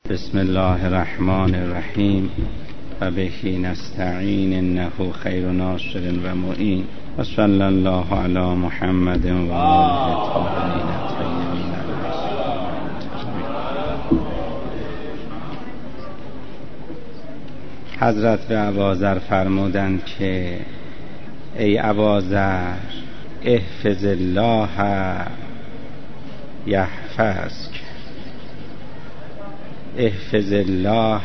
بسم الله الرحمن الرحیم و بهی نستعین انه خیر ناصر و معین و صلی الله علی محمد و آله الطاهرین الطیبین المعصومین. حضرت به اباذر فرمودند که ای اباذر احفظ الله یحفظک، احفظ الله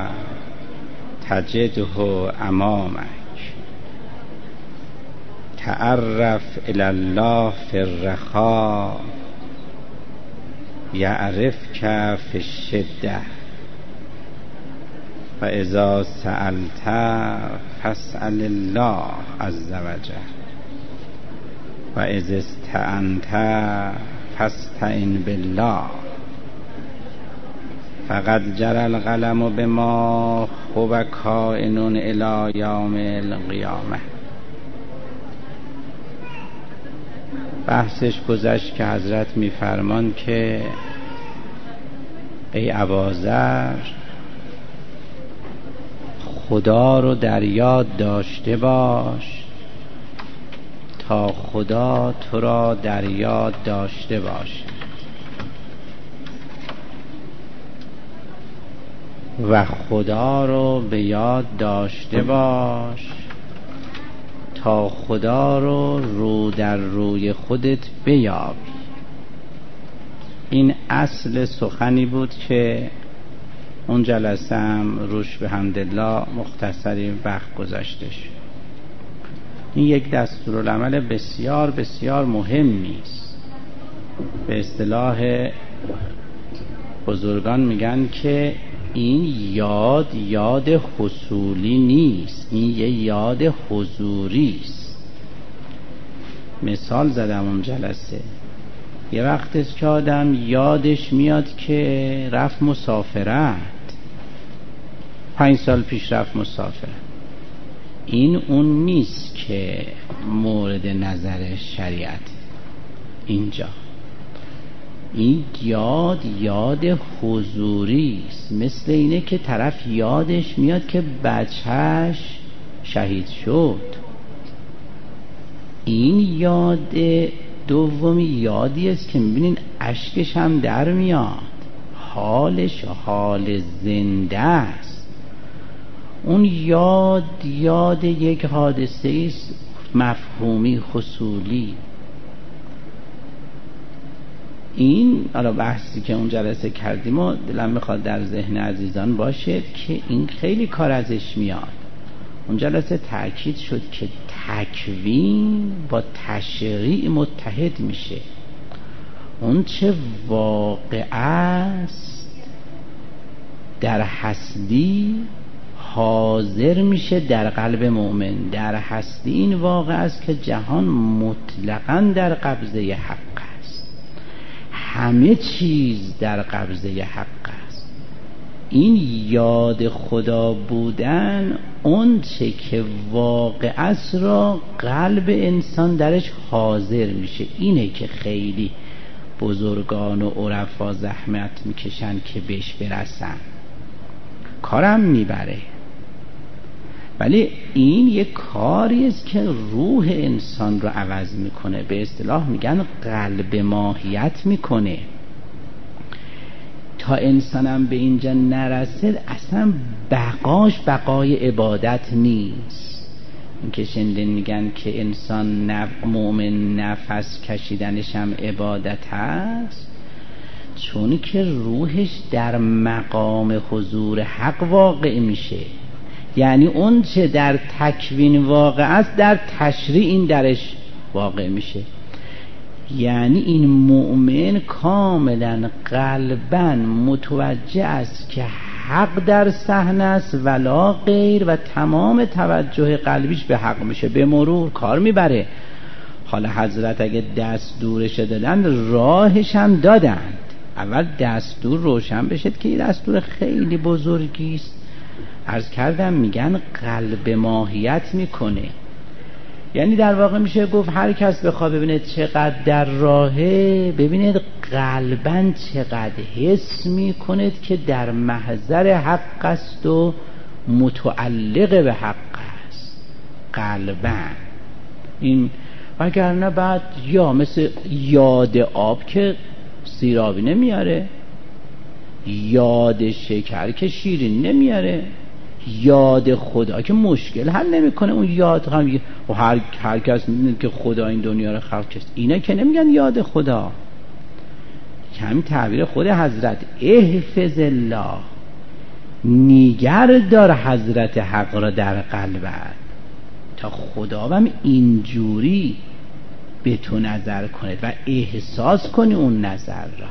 تجده امامک، تعرف الی الله فی الرخاء یعرفک فی الشده، فاذا سألت فاسأل الله عز وجل و اذا استعنت فاستعن بالله، فقد جرى القلم بما هو کائن الی یوم القیامه. بحثش گذشت که حضرت میفرمان که ای اباذر خدا رو در یاد داشته باش تا خدا تو را در یاد داشته باشه و خدا رو به یاد داشته باش تا خدا رو رو در روی خودت بیابی. این اصل سخنی بود که اون جلسه هم روش به حمدالله مختصری وقت گذاشته شد. این یک دستورالعمل بسیار بسیار مهمی است. به اصطلاح بزرگان میگن که این یاد حصولی نیست، این یه یاد حضوری است. مثال زدم اون جلسه، یه وقت است که آدم یادش میاد که رفت مسافرت، 5 سال پیش رفت مسافرت. این اون نیست که مورد نظر شریعت. اینجا این یاد حضوری است. مثل اینه که طرف یادش میاد که بچهش شهید شد. این یاد دومی یادی است که میبینین اشکش هم در میاد، حالش حال زنده است. اون یاد یک حادثه است مفهومی حصولی. این حالا بحثی که اون جلسه کردیم و دلم میخواد در ذهن عزیزان باشه که این خیلی کار ازش میاد. اون جلسه تأکید شد که تکوین با تشریع متحد میشه. اون چه واقع است در هستی حاضر میشه در قلب مؤمن. در هستی این واقع است که جهان مطلقاً در قبضه حق است، همه چیز در قبضه حق است. این یاد خدا بودن اون چه که واقع است را قلب انسان درش حاضر میشه. اینه که خیلی بزرگان و عرفا زحمت میکشن که بهش برسن، کارم میبره، ولی این یک کاری است که روح انسان رو عوض میکنه. به اصطلاح میگن قلب ماهیت میکنه. تا انسانم به اینجا نرسد اصلا بقاش بقای عبادت نیست. این که شنیدین میگن که انسان مؤمن نفس کشیدنش هم عبادت هست، چون که روحش در مقام حضور حق واقع میشه. یعنی اون چه در تکوین واقع است در تشریع این درش واقع میشه. یعنی این مؤمن کاملا قلباً متوجه است که حق در صحنه است ولا غیر و تمام توجه قلبیش به حق میشه. به مرور کار میبره. حالا حضرت اگه دستورش دادن راهش هم دادند. اول دستور روشن بشد که این دستور خیلی بزرگی است. عرض کردم میگن قلب ماهیت میکنه. یعنی در واقع میشه گفت هر کس بخواد ببینه چقدر در راهه، ببینید قلباً چقدر حس میکند که در محضر حق است و متعلق به حق است قلباً. این وگرنه بعد یا مثل یاد آب که سیرابی نمیاره، یاد شکر که شیرین نمیاره، یاد خدا که مشکل حل نمیکنه. اون یاد هم هر کس میدونه که خدا این دنیا رو خلق کرد، اینا که نمیگن یاد خدا. همین تعبیر خود حضرت احفظ الله، نیگر دار حضرت حق را در قلبت تا خدا هم اینجوری به تو نظر کنه و احساس کنی اون نظر را.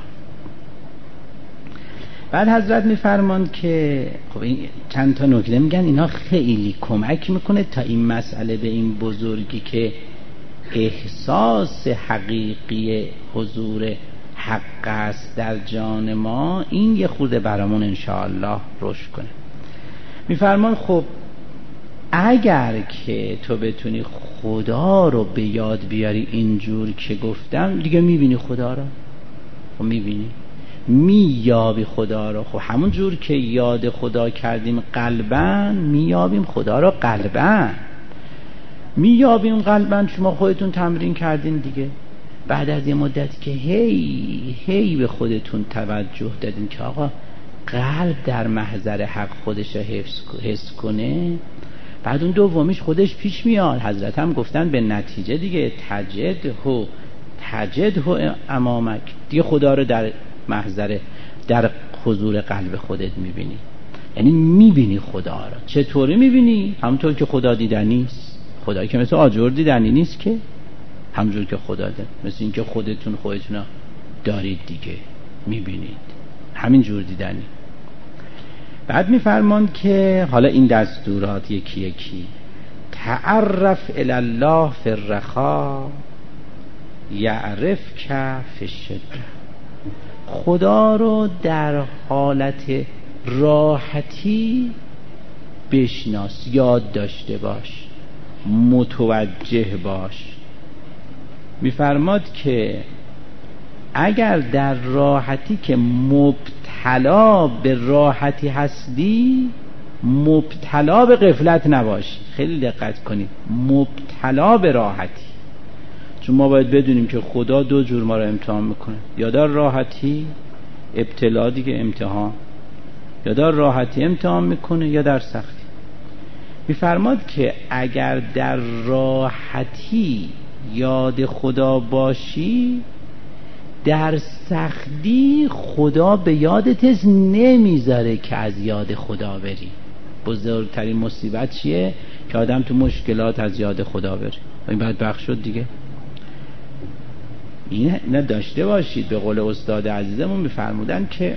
بعد حضرت میفرماند که خب این چند تا نکته میگن، اینا خیلی کمک میکنه تا این مسئله به این بزرگی که احساس حقیقی حضور حق است در جان ما، این یه خورده برامون انشاءالله رشد کنه. میفرمان خب اگر که تو بتونی خدا رو به یاد بیاری اینجور که گفتم، دیگه میبینی خدا رو، خب میبینی مییابی خدا رو. خب همون جور که یاد خدا کردیم قلباً، مییابیم خدا رو قلباً، مییابیم قلباً. شما خودتون تمرین کردین دیگه، بعد از یه مدت که هی به خودتون توجه دادین که آقا قلب در محضر حق خودش رو حس کنه، بعد اون دومیش خودش پیش میاد. حضرت هم گفتن به نتیجه دیگه تجده امامک، دیگه خدا رو در محضر در حضور قلب خودت میبینی. یعنی میبینی خدا رو. چطوری میبینی؟ همونطور که خدا دیدنی نیست. خدایی که مثل آجر دیدنی نیست که، همونجور که خدا دید، مثل این که خودتون دارید دیگه میبینید، همین جور دیدنی. بعد میفرماند که حالا این دستورات یکی یکی، تعرف الی الله فی الرخاء یعرفک فی الشده، خدا رو در حالت راحتی بشناس، یاد داشته باش، متوجه باش. میفرماد که اگر در راحتی که مبتلا به راحتی هستی، مبتلا به غفلت نباشی. خیلی دقت کنید، مبتلا به راحتی. چون ما باید بدونیم که خدا دو جور ما رو امتحان میکنه، یا در راحتی ابتلا دیگه، امتحان، یا در راحتی امتحان میکنه یا در سختی. میفرماد که اگر در راحتی یاد خدا باشی، در سختی خدا به یادت نمیذاره که از یاد خدا بری. بزرگترین مصیبت چیه؟ که آدم تو مشکلات از یاد خدا بره. این بدبخت شد دیگه. این داشته باشید، به قول استاد عزیزمون میفرمودن که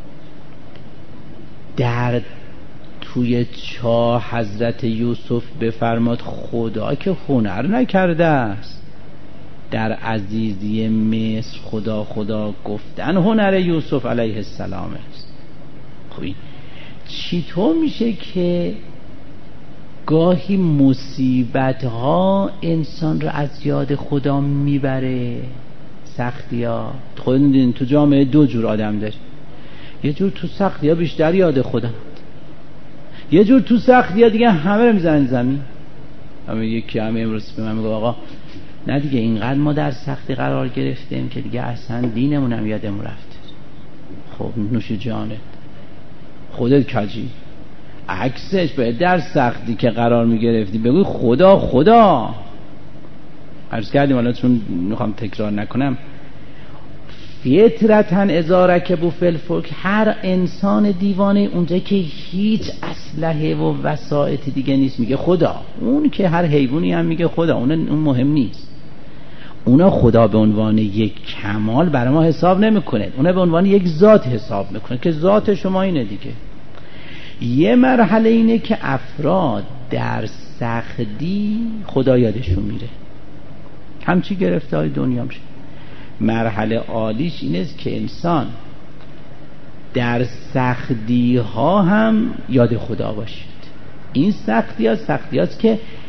در توی چاه حضرت یوسف بفرماد خدا که هنر نکرده است. در عزیزی مصر خدا گفتن هنر یوسف علیه السلام است. خب چطور میشه که گاهی مصیبت ها انسان رو از یاد خدا میبره؟ سختی ها خودتون دیدین تو جامعه دو جور آدم داری، یه جور تو سختی ها بیشتر یاد خدا، یه جور تو سختی ها دیگه همه رو میزنن زمین. یکی همه امروز به من میگه آقا نه دیگه اینقدر ما در سختی قرار گرفتیم که دیگه اصلا دینمون هم یادمون رفت. خب نوش جانت، خودت کجی. عکسش باید در سختی که قرار میگرفتی بگوی خدا. عرض کردیم حالا چون میخوام تکرار نکنم، فطرتاً اذا رکبوا فی الفلک، هر انسان دیوانه اونجا که هیچ اسلحه و وسایط دیگه نیست میگه خدا. اون که هر حیوانی هم میگه خدا، اون مهم نیست. اونا خدا به عنوان یک کمال برای ما حساب نمیکنه، اونا به عنوان یک ذات حساب میکنه که ذات شما اینه دیگه. یه مرحله اینه که افراد در سختی خدا یادشون میره، همچی گرفته های دنیا میشه. مرحله عالیش این است که انسان در سختی ها هم یاد خدا باشد. این سختی هاست که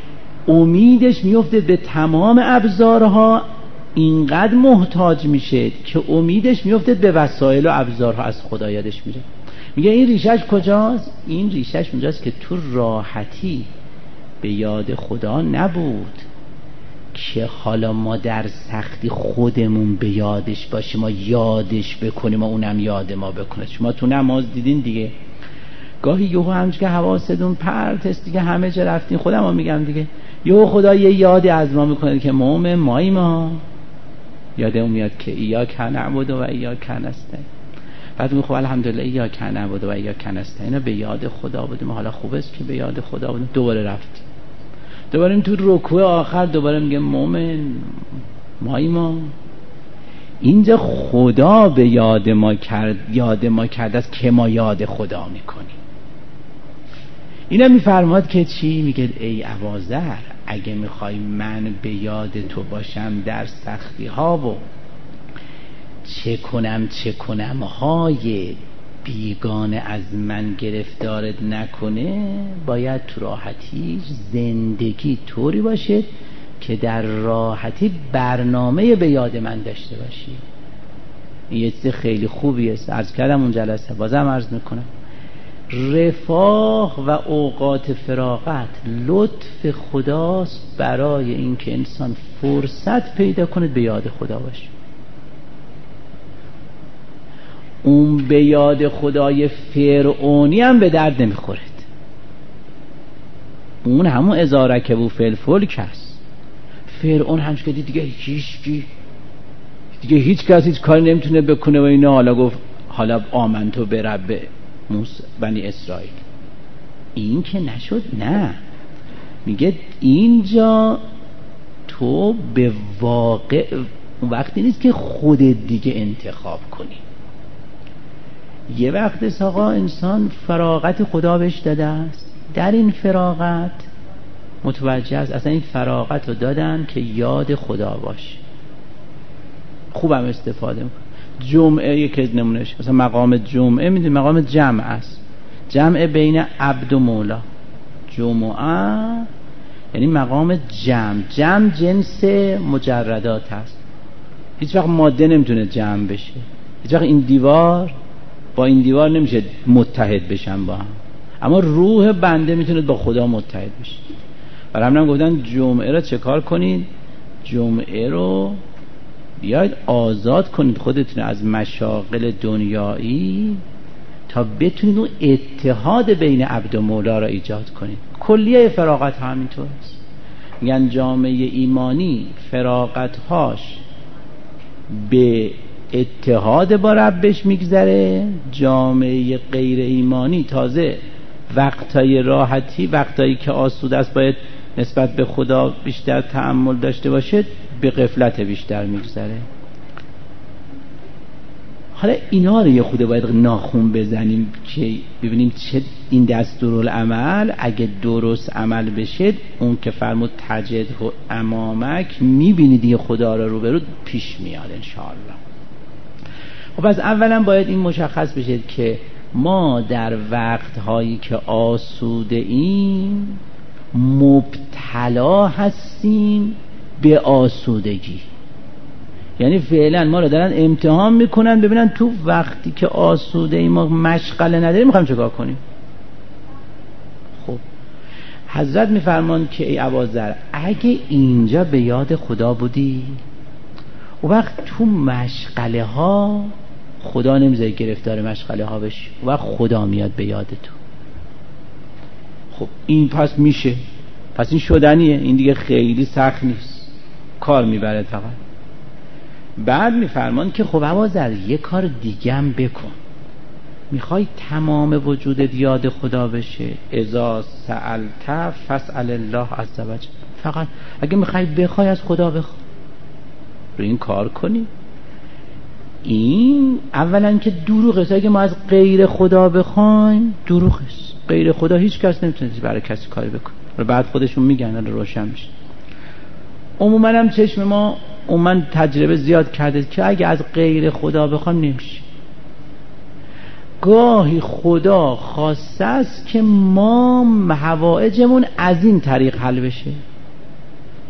امیدش میفته به تمام ابزارها، اینقدر محتاج میشه که امیدش میفته به وسایل و ابزارها، از خدا یادش میره. میگه این ریشش کجاست؟ این ریشش اونجاست که تو راحتی به یاد خدا نبود که حالا ما در سختی خودمون به یادش باشیم، ما یادش بکنیم و اونم یاد ما بکنه. شما تو نماز دیدین دیگه، گاهی یهو همش که حواستون پرت است دیگه، همه جا رفتین، خودم هم میگم دیگه، یهو خدا یه یادی از ما میکنه که مومن مایی، ما یادمون میاد که ایاک نعبد و ایاک نستعین. بعد میگه خب الحمدلله ایاک نعبد و ایاک نستعین، به یاد خدا بودیم، حالا خوبه است که به یاد خدا بودیم. دوباره رفتیم، دوباره تو رکوع آخر دوباره میگه مومن مایی ما. اینجا خدا به یاد ما کرده است که ما یاد خدا میکنیم. اینا میفرماد که چی؟ میگه ای اباذر، اگه میخوای من به یاد تو باشم در سختی ها و چه کنم های بیگانه از من گرفتارت نکنه، باید تو راحتی زندگی طوری باشه که در راحتی برنامه به یاد من داشته باشی. این یه چیز خیلی خوبی است. عرض کردم اون جلسه، بازم عرض میکنم، رفاه و اوقات فراغت لطف خداست برای اینکه انسان فرصت پیدا کنه به یاد خدا باشه. اون به یاد خدای فرعونی هم به درد نمیخورد. اون همون اذا رکبوا فی الفلک هست. فرعون همش که دیگه هیچ کس هیچ کاری نمیتونه بکنه و اینا، حالا گفت حالا آمنتو به رب موسی بنی اسرائیل. این که نشد، نه، میگه اینجا تو به واقع وقتی نیست که خودت دیگه انتخاب کنی. یه وقت است آقا انسان فراغت خدا بهش داده است، در این فراغت متوجه است اصلا این فراغت رو دادن که یاد خدا باشه، خوبم استفاده میکنه. جمعه یک از نمونهش، مثلا مقام جمعه میدونی مقام جمع است، جمع بین عبد و مولا. جمعه یعنی مقام جمع جنس مجردات هست، هیچ وقت ماده نمیتونه جمع بشه، هیچ وقت این دیوار با این دیوار نمیشه متحد بشن با هم، اما روح بنده میتونه با خدا متحد بشه. برای همین گفتن جمعه رو چه کار کنید؟ جمعه رو بیاید آزاد کنید خودتون از مشاغل دنیایی تا بتونید اون اتحاد بین عبد و مولا را ایجاد کنید. کلیه فراغت همینطور است. میگن جامعه ایمانی فراغت‌هاش به اتحاد با ربش میگذره، جامعه غیر ایمانی تازه وقتای راحتی، وقتایی که آسوده است باید نسبت به خدا بیشتر تأمل داشته باشه، به غفلت بیشتر میگذره. حالا اینا رو یه خوده باید ناخون بزنیم که ببینیم چه این دستورالعمل اگه درست عمل بشه، اون که فرمود تجد و امامک، میبینی دیگه خدا رو روبرو پیش میاد انشاءالله. خب از اولا باید این مشخص بشه که ما در وقتهایی که آسوده ایم مبتلا هستیم به آسودگی. یعنی فعلا ما رو دارن امتحان میکنن ببینن تو وقتی که آسوده ایم ما مشغله نداریم میخوایم چه کار کنیم. خب حضرت میفرمان که ای اباذر، اگه اینجا به یاد خدا بودی و وقت تو مشغله ها خدا نمیذاره گرفتار مشغله ها بشی و وقت خدا میاد به یاد تو. خب این پس میشه، پس این شدنیه، این دیگه خیلی سخت نیست، کار میبره فقط. بعد میفرمان که خب اباذر یه کار دیگه هم بکن، میخوای تمام وجودت یاد خدا بشه، اذا سألت فاسأل الله عز وجل، فقط اگه میخوای بخوای از خدا بخوای، رو این کار کنی. این اولا که دروغه، اگه ما از غیر خدا بخوایم دروغه، غیر خدا هیچ کس نمیتونه برای کسی کاری بکنه، رو بعد خودشون میگن روشن میشه. عموما هم چشم ما عموما تجربه زیاد کرده که اگه از غیر خدا بخوایم نمیشه. گاهی خدا خواسته است که ما حوائجمون از این طریق حل بشه.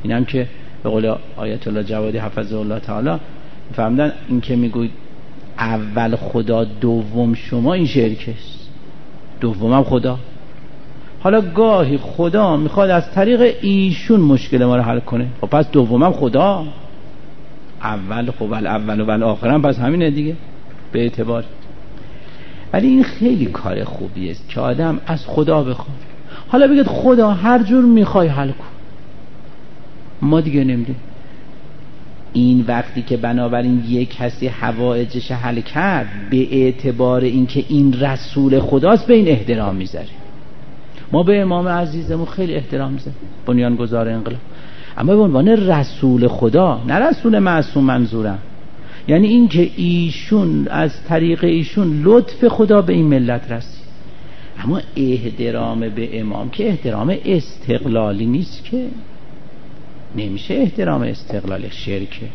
اینم که به قول آیت الله جوادی حفظه الله تعالی فهمیدن، این که میگوید اول خدا دوم شما، این شرکه، دومم خدا. حالا گاهی خدا میخواد از طریق ایشون مشکل ما رو حل کنه، خب پس دومم خدا، اول خب اول و آخرم پس همینه دیگه به اعتبار. ولی این خیلی کار خوبی است که آدم از خدا بخواد. حالا بگید خدا هر جور میخوای حل کن، ما دیگه نمیدونیم. این وقتی که بنابراین یک کسی حوائجش حل کرد، به اعتبار اینکه این رسول خداست به این احترام میذاریم. ما به امام عزیزمون خیلی احترام میذاریم، بنیانگذار انقلاب، اما به عنوان رسول خدا، نه رسول معصوم منظورم. یعنی این که ایشون از طریق ایشون لطف خدا به این ملت رسید. اما احترام به امام که احترام استقلالی نیست، که نمیشه احترام استقلالی، شرکه.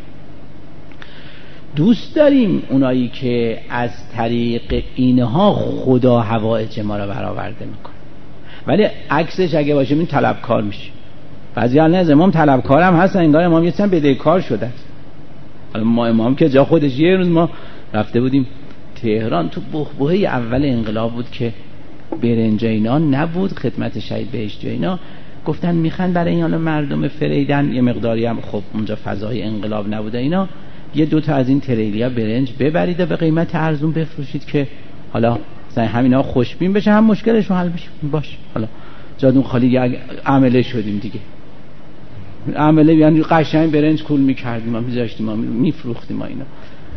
دوست داریم اونایی که از طریق اینها خدا حوائج ما رو برآورده میکنه، ولی عکسش اگه باشه این طلبکار میشه. بعضی حال نه امام طلبکارم هستن، انگار امام یه چند بدهکار شده. حالا ما امام که جا خودش، یه روز ما رفته بودیم تهران، تو بحبوحه اول انقلاب بود که برنج اینا نبود، خدمت شهید بهشتی اینا گفتن میخوان برای این حالا مردم فریدن یه مقداری هم، خب اونجا فضای انقلاب نبوده اینا، یه دوتا از این تریلیا برنج ببرید و به قیمت ارزون بفروشید که حالا مثلا همینا خوشبین بشه، هم مشکلشون حل بشه. باش حالا جادون خالی یک عمله شدیم دیگه، عمله یعنی قشنگ برنج کول میکردیم، ما میذاشتیم، ما میفروختیم ما اینا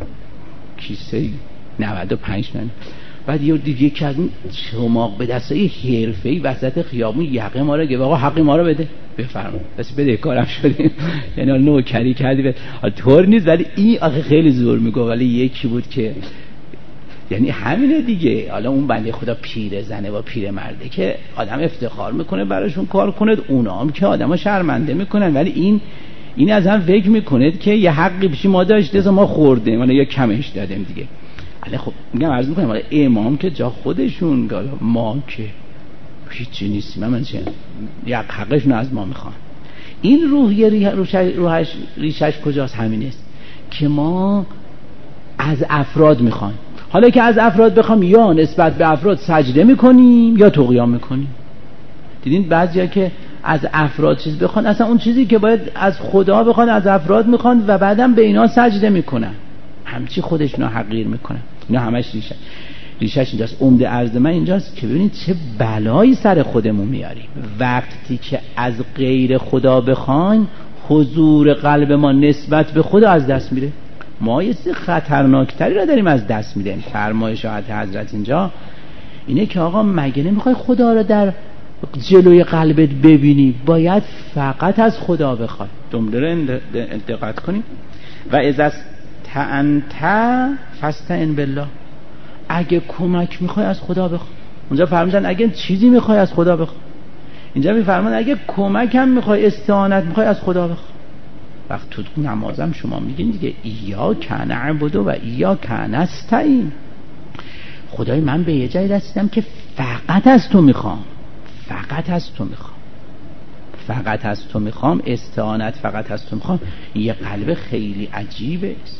کیسه 95 تومن. بعد یکی از این چماق به دستای حرفه‌ای وسط خیابون یقه ما رو گرفت، آقا حق ما رو بده، بفرمایید. بس بده کارم شدیم، یعنی نوکری کردی طور نیست، ولی این آخه خیلی زور میگه. ولی یکی بود که یعنی همینه دیگه. حالا اون بنده خدا پیر زنه و پیر مرده که آدم افتخار میکنه براشون کار کنه، اونا هم که آدمو شرمنده میکنن، ولی این از هم فکر میکنه که یه حقی بشی ما داشته ما خوردیم، ولی یا کمش دادیم دیگه. ولی خب میگم عرض میکنم ولی امام که جا خودشون، ما که هیچی نیستیم، من چه یک حقشون از ما میخوان. این روحیه ریشش کجاست؟ همین است که ما از افراد میخوان. حالا که از افراد بخوام، یا نسبت به افراد سجده میکنیم یا طغیان میکنیم. دیدین بعضیا که از افراد چیز بخوان، اصلا اون چیزی که باید از خدا بخوان از افراد میخوان و بعدم به اینا سجده میکنن، همچی خودشونو حقیر میکنن. اینا همش ریشش اینجاست. عمده عرض من اینجاست که ببینید چه بلایی سر خودمون میاریم وقتی که از غیر خدا بخوایم، حضور قلب ما نسبت به خدا از دست میره. ما یه چیز خطرناکتری را داریم از دست میدیم. فرمایش حضرت اینجا اینه که آقا مگه نمیخوای خدا را در جلوی قلبت ببینی؟ باید فقط از خدا بخوای. جمله را دقت کنیم. و اذا استعنت فاستعن بالله. اگه کمک میخوای از خدا بخوای. اونجا فرمودن اگه چیزی میخوای از خدا بخوای. اینجا میفرمان اگه کمک هم میخوای، استعانت میخوای، از خدا بخوای. وقت تو نمازم شما میگین دیگه ایاک نعبد و ایاک نستعین. خدای من به یه جایی رسیدم که فقط از تو میخوام، فقط از تو میخوام، فقط از تو میخوام، استعانت فقط از تو میخوام. یه قلب خیلی عجیبه است.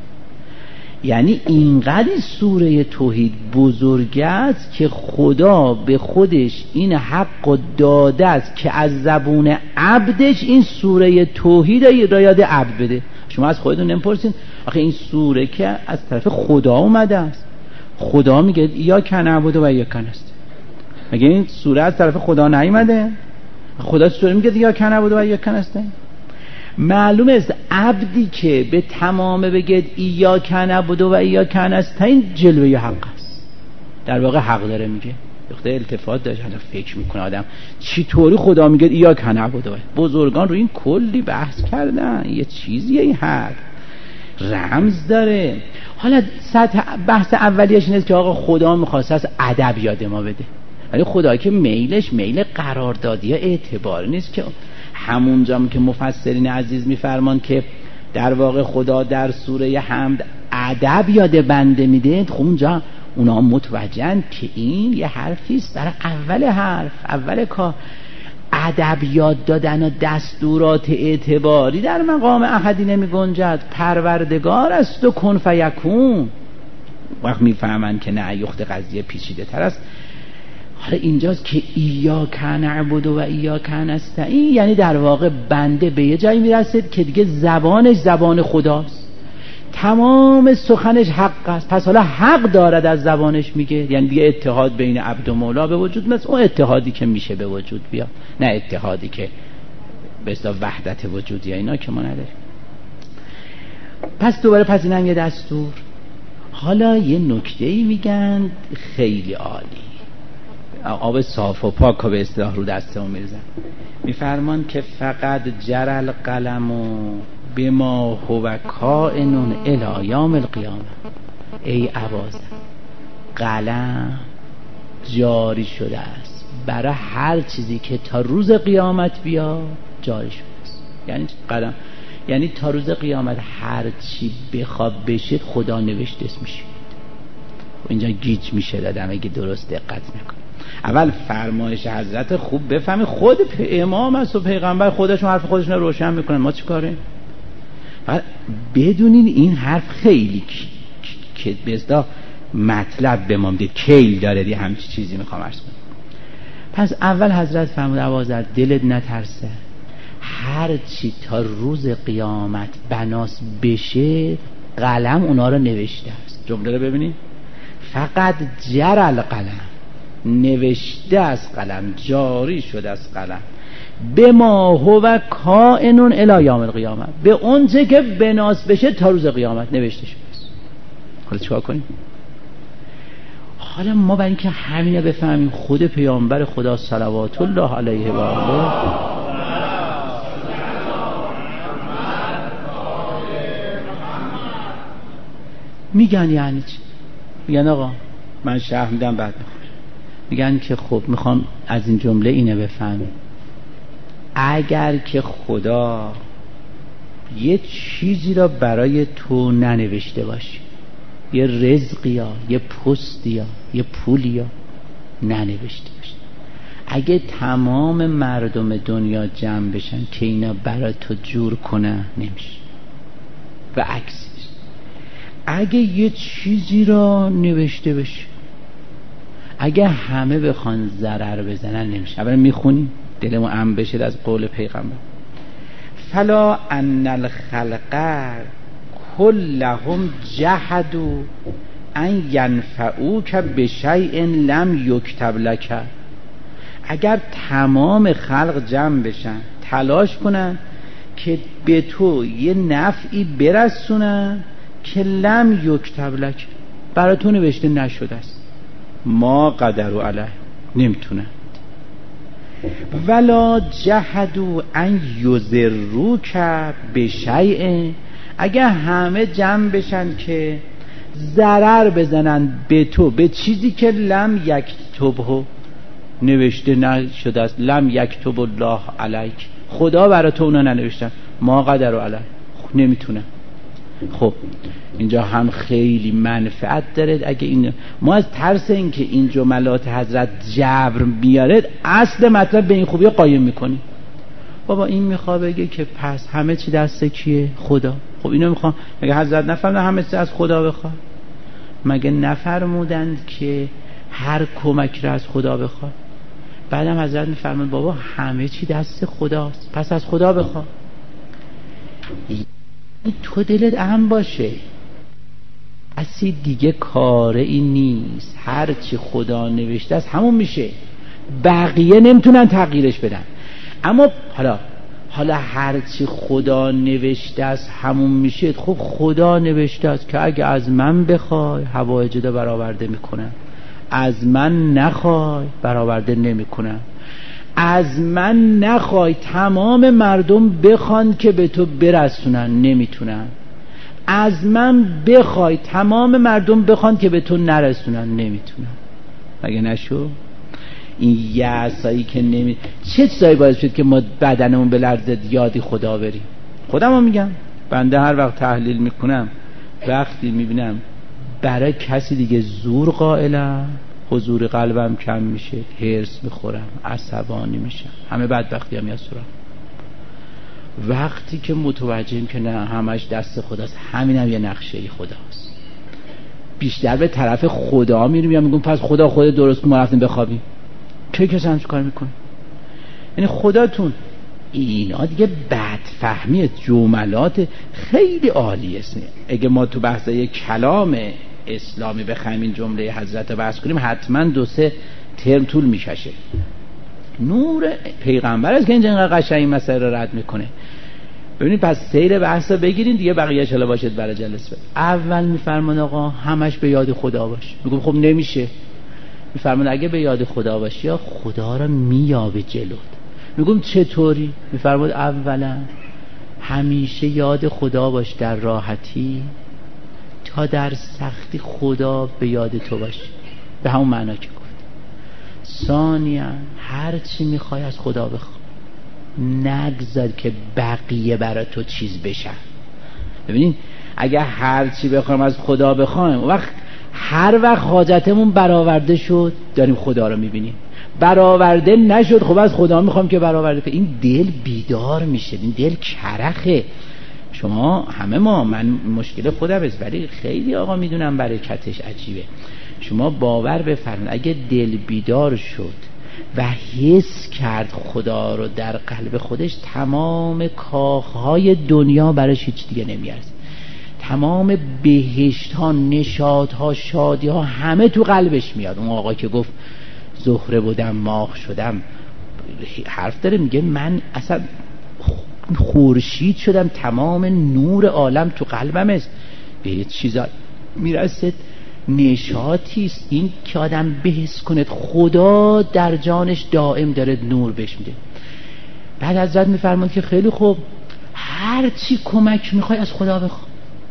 یعنی اینقدر سوره توحید بزرگ است که خدا به خودش این حق داده است که از زبون عبدش این سوره توحید را یاد عبد بده. شما از خودتون نمیپرسین آخه این سوره که از طرف خدا اومده است، خدا میگه ایاک نعبد و ایاک نستعین. مگه این سوره از طرف خدا نیومده؟ خدا سوره میگه ایاک نعبد و ایاک نستعین. معلوم است عبدی که به تمام بگه ایاک نعبد و ایاک نستعین جلوه حق است، در واقع حق داره میگه. وقتی التفات داره فکر میکنه آدم چطوری خدا میگه ایاک نعبد و بزرگان رو این کلی بحث کردن، یه چیزیه این حرف رمز داره. حالا سطح بحث اولیش اینه که آقا خدا میخواست از ادب یاد ما بده، ولی خدا که میلش میل قراردادی اعتبار نیست که همونجا که مفسرین عزیز میفرمان که در واقع خدا در سوره حمد ادب یاد بنده میده. خب اونجا اونا متوجهن که این یه حرفی است برای اول حرف، اول کار. ادب یاد دادن و دستورات اعتباری در مقام احدی نمی گنجد. پروردگار است و کن فیکون. وقت میفهمن که نه، یخت قضیه پیچیده تر است. حالا اینجاست که ایاک نعبد و ایاک نستعین، یعنی در واقع بنده به یه جایی میرسید که دیگه زبانش زبان خداست، تمام سخنش حق است، پس حالا حق دارد از زبانش میگه. یعنی دیگه اتحاد بین عبد و مولا به وجود، مثل اون اتحادی که میشه به وجود بیاد، نه اتحادی که به اصطلاح وحدت وجودی اینا که ما نداریم. پس دوباره پس اینم یه دستور. حالا یه نکته‌ای میگن خیلی عالی، آب صاف و پاک رو به اصطلاح رو دستمون میریزن. میفرمان که فقط جرى القلم بما هو کائن الی یوم القیامه. ای ابازر، قلم جاری شده است برای هر چیزی که تا روز قیامت بیاد جاری شده است. یعنی قلم یعنی تا روز قیامت هر چی بخواد بشه خدا نوشته میشه. اینجا گیج میشه دادم اگه درست دقت نکن. اول فرمایش حضرت خوب بفهمی، خود امام است و پیغمبر خودشون حرف خودشون رو روشن میکنن، ما چی کاره؟ فقط بدونین این حرف خیلی که به اصطلاح مطلب به ما میده، کیل داره دی همچی چیزی میخوام عرض کنم. پس اول حضرت فرمود ابازر دلت نترسه، هر چی تا روز قیامت بناس بشه قلم اونا رو نوشته است. جمله رو ببینید، فقط جرى القلم، نوشته از قلم، جاری شده از قلم، بما هو کائن الی یوم القیامه، به اون چه که بناس بشه تا روز قیامت نوشته شده است. حالا چیکار کنیم؟ حالا ما برای اینکه همینه بفهمیم، خود پیامبر خدا صلوات الله علیه و آله میگن یعنی چی؟ میگن آقا من شرح میدم بعد بخور. میگن که خب میخوام از این جمله اینه بفهمیم، اگر که خدا یه چیزی را برای تو ننوشته باشه، یه رزقی یا یه پستی یا یه پولی یا ننوشته باشه، اگه تمام مردم دنیا جمع بشن که اینا برای تو جور کنه نمیشه، و عکسش اگه یه چیزی را نوشته بشه، اگه همه بخوان ضرر بزنن نمیشه. اولا میخونیم دلمون امن بشه از قول پیغمبر، فلا ان الخلق کلهم جحدوا ان ینفعوک بشیء لم یکتب لک. اگر تمام خلق جمع بشن تلاش کنن که به تو یه نفعی برسونن که لم یکتب لک، برای تو نوشته نشده است، ما قدروا علیه، نمیتونن. ولا جحدوا ان یضروک بشیء، اگه همه جمع بشن که ضرر بزنن به تو به چیزی که لم یکتبه، نوشته نشده است، لم یکتب الله علیک، خدا برای تو اونا ننوشتن، ما قدروا علیه، نمیتونن. خب اینجا هم خیلی منفعت داره. اگه این ما از ترس این که این جملات حضرت جبر بیاره، اصل مطلب به این خوبی قایم میکنیم. بابا این میخواد بگه که پس همه چی دست کیه؟ خدا. خب اینو میخوام مگه حضرت نفرمودن همه چی از خدا بخواد؟ مگه نفرمودند که هر کمک را از خدا بخواد؟ بعدم حضرت میفرمود بابا همه چی دست خداست، پس از خدا بخواد. تو دلت امن باشه، اصلی دیگه کاره این نیست، هر چی خدا نوشته است همون میشه، بقیه نمیتونن تغییرش بدن. اما حالا هر چی خدا نوشته است همون میشه. خب خدا نوشته است که اگه از من بخوای حوایج رو برآورده میکنم، از من نخوای برآورده نمیکنم. از من نخوای تمام مردم بخوان که به تو برسونن، نمیتونن. از من بخوای تمام مردم بخوان که به تو نرسونن، نمیتونن. مگه نشو؟ این یأسایی که چه چیزایی باعث شد که ما بدنمون به لرزه یادی خدا بریم؟ خودمو میگم، بنده هر وقت تحلیل میکنم وقتی میبینم برای کسی دیگه زور قائلم، حضور قلبم کم میشه، هرس میخورم، عصبانی میشم، همه بدبختی هم میاد سراغ. وقتی که متوجهیم که نه همش دست خداست، همینم یه نقشه خداست، بیشتر به طرف خدا میریم یا میگم پس خدا خودت درست کن ما رفتیم بخوابیم. چه کسی همچون کار میکنه؟ یعنی خداتون اینا دیگه بدفهمی جملات خیلی عالی است. اگه ما تو بحث یک کلام اسلامی بخوایم این جمله حضرت رو بحث کنیم حتما 2-3 ترم طول میکشه. نور پیغمبر است که اینجا قشنگ این مسئله رو رد میکنه. ببینید پس سیر بحث رو بگیرین دیگه، بقیه شالا باشد برای جلسه. اول میفرمان آقا همش به یاد خدا باش. میگم خب نمیشه. میفرمان اگه به یاد خدا باشی یا خدا رو میابه جلوت. میگم چطوری؟ میفرماد اولا همیشه یاد خدا باش در راحتی تا در سختی خدا به یاد تو باشه، به همون معنا که گفت. ثانیا هر چی میخوای از خدا بخوا، نگذار که بقیه برای تو چیز بشن. ببینین اگه هر چی بخوایم از خدا بخوایم، وقت هر وقت حاجتمون برآورده شد داریم خدا رو میبینیم، برآورده نشد خب از خدا میخوام که برآورده. این دل بیدار میشه، این دل کرخه. شما همه من مشکل خودم است ولی خیلی آقا میدونم برکتش عجیبه. شما باور بفرمایید اگه دل بیدار شد و حس کرد خدا رو در قلب خودش، تمام کاخهای دنیا برایش هیچ دیگه نمیارزه. تمام بهشت ها، نشاط ها، شادی ها همه تو قلبش میاد. اون آقا که گفت زهره بودم ماه شدم، حرف داره میگه من اصلا خورشید شدم، تمام نور عالم تو قلبم است. به یه چیزا میرسد، نشاطی است این که آدم بحث کند خدا در جانش دائم داره نور بهش میده. بعد حضرت میفرماند که خیلی خوب هر چی کمک میخوای از خدا بخوا.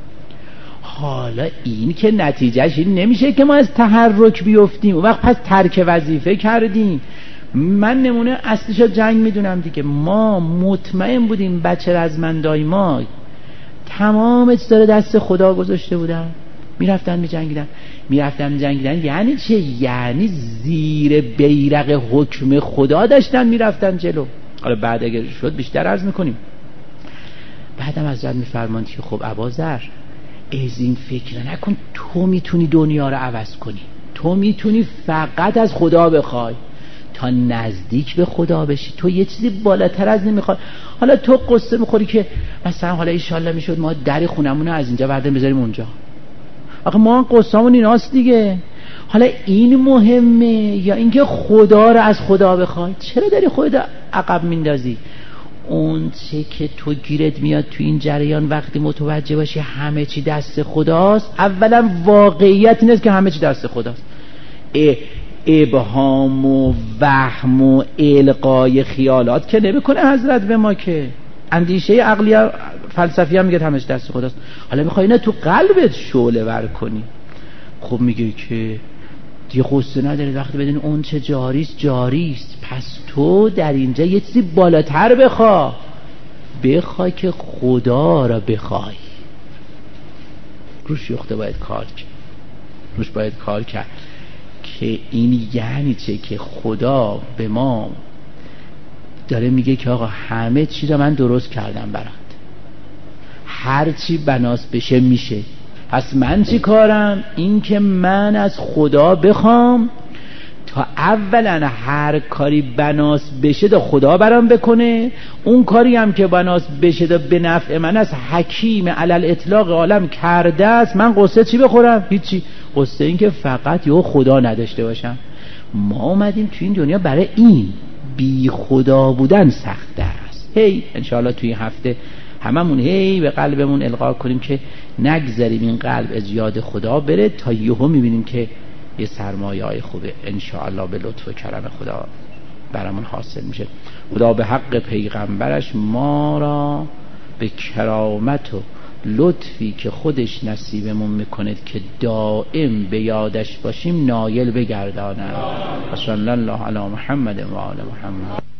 حالا این که نتیجهش این نمیشه که ما از تحرک بیفتیم و وقت پس ترک وظیفه کردیم. من نمونه اصلیشو جنگ میدونم دیگه. ما مطمئن بودیم بچه رزمندای ما تمام چیزا دست خدا گذاشته بودن، میرفتن میجنگیدن. یعنی چه؟ یعنی زیر بیرق حکم خدا داشتن میرفتن جلو. حالا بعد اگر شد بیشتر عرض میکنیم. بعدم حضرت میفرماند که خب اباذر از این فکر نکن تو میتونی دنیا رو عوض کنی، تو میتونی فقط از خدا بخوای تا نزدیک به خدا بشی. تو یه چیزی بالاتر از این میخوای. حالا تو قصه میخوری که مثلا حالا انشالله میشد ما در خونمون رو از اینجا برداریم بذاریم اونجا. آخه ما قصه‌مون ایناست دیگه. حالا این مهمه یا اینکه خدا رو از خدا بخوای؟ چرا داری خودت عقب میندازی؟ اون چه که تو گیرت میاد تو این جریان وقتی متوجه باشی همه چی دست خداست، اولا واقعیت این است که همه چی دست خداست. ابهام و وهم و القای خیالات که نمیکنه حضرت به ما، که اندیشه عقلی فلسفی هم میگه همه چی دست خداست. حالا میخوای نه تو قلبت شعله ور کنی، خب میگه که دیگه قصه نداره وقتی بدون اون چه جاریست. پس تو در اینجا یه چیزی بالاتر بخوای که خدا را بخوای. روش یخته باید کار کرد که این یعنی چه؟ که خدا به ما داره میگه که آقا همه چی را من درست کردم برات، هر چی بناس بشه میشه. پس من چی کارم؟ این که من از خدا بخوام تا اولا هر کاری بناس بشه دا خدا برام بکنه، اون کاری هم که بناس بشه دا به نفع من از حکیم علل اطلاق عالم کرده است، من قصه چی بخورم؟ هیچی. قصه این که فقط یه خدا نداشته باشم. ما اومدیم تو این دنیا برای این بی خدا بودن سخته است. انشاءالله توی این هفته هممون به قلبمون القا کنیم که نگذاریم این قلب از یاد خدا بره تا یهو میبینیم که یه سرمایه‌ای خوبه انشاءالله به لطف و کرم خدا برامون حاصل میشه. خدا به حق پیغمبرش ما را به کرامت و لطفی که خودش نصیبمون میکنه که دائم به یادش باشیم نایل بگردانم. صلی الله علی محمد و آل محمد.